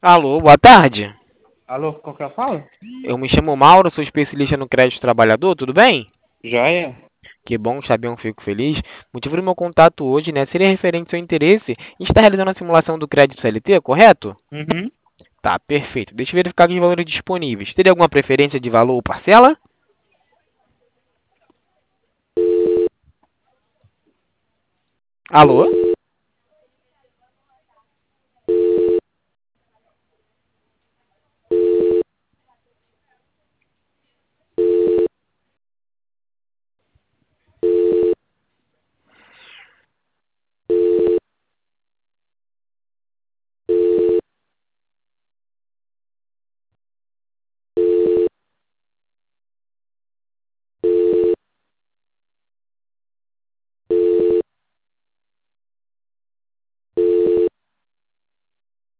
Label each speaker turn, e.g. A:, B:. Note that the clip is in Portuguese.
A: Alô, boa tarde.
B: Alô, qual que é a fala?
A: Eu me chamo Mauro, sou especialista no crédito trabalhador, tudo bem?
B: Joia.
A: Que bom, saber, eu fico feliz. O motivo do meu contato hoje, seria referente ao seu interesse em estar realizando a simulação do crédito CLT, correto?
B: Uhum.
A: Tá, perfeito. Deixa eu verificar os valores disponíveis. Teria alguma preferência de valor ou parcela? Alô?